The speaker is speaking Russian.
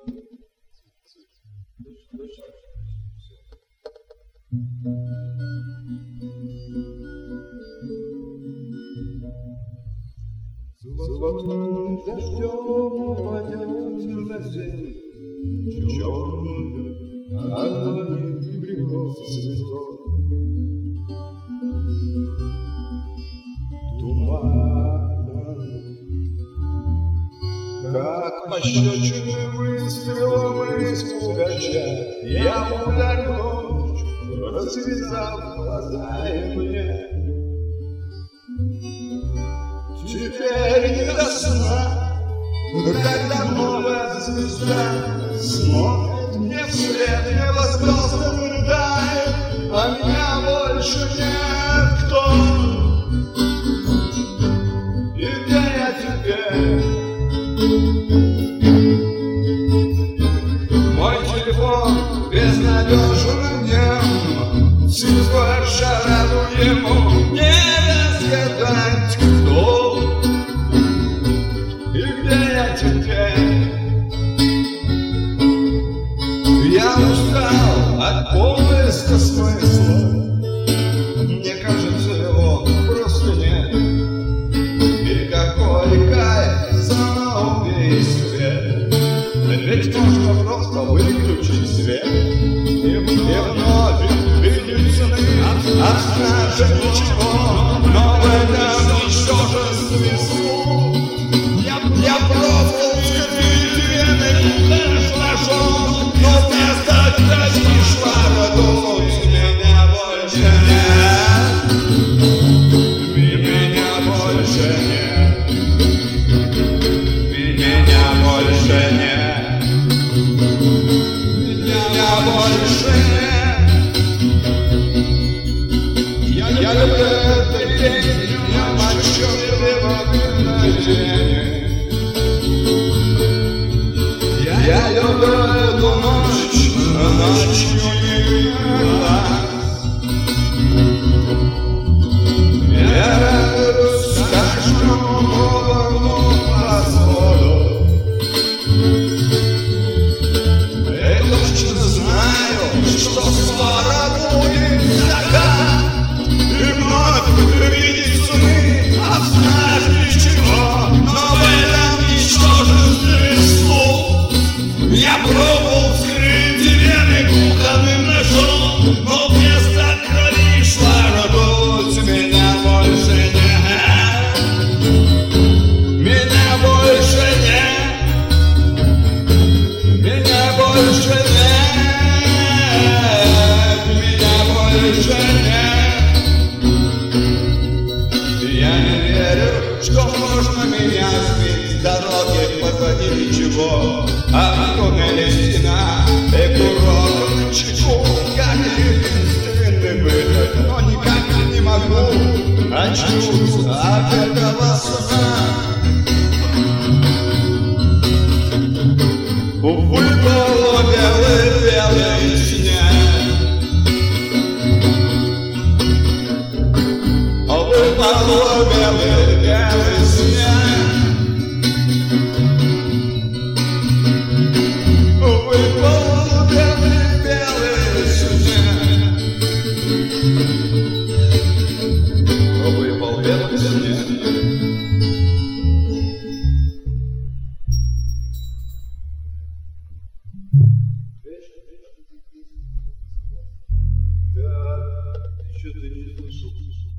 Золотым дождем упадет на землю черную, отклонив бревно цветов. Туман, как пощечины выстрелом из пугача, я ударил ночью, развязав глаза и мне. Теперь не до сна, когда новая звезда смотрит мне вслед, небо просто рыдает, а меня больше нет. Кто? И где я теперь? Мой телефон безнадежен нем, слепой шараду ему не разгадать. Кто? И где я теперь? Я устал от поиска смысла. Мне кажется, его просто нет. И какой кайф в самоубийстве. Ведь можно просто выключить свет и вновь видеть сны, а снаже ничего. Но в этом ничтожестве слух я пробовал скрыть вены ножом, но вместо краски шла радость. Меня больше нет, меня больше нет, меня больше нет, меня больше нет. Я люблю этот день, я мочу его день. Я люблю эту ночь, ночью мила. Я радуюсь каждому новому восходу. И точно знаю, что скоро будет закат, и вновь видеть сны, а знать ничего. Но в этом ничтожестве слух я пробовал вскрыть вены кухонным ножом, но вместо крови шла радость. Меня больше нет, меня больше нет, меня больше нет, меня больше нет. Я не верю, что можно меня сбить с дороги позади ничего. А в туннеле стена и курок на чеку, как единственный выход, но никак не могу очнуться от этого сна. Выпало белый снег, выпало белый снег. Выпал белый снег, выпал белый снег. Да, еще ты не слышал.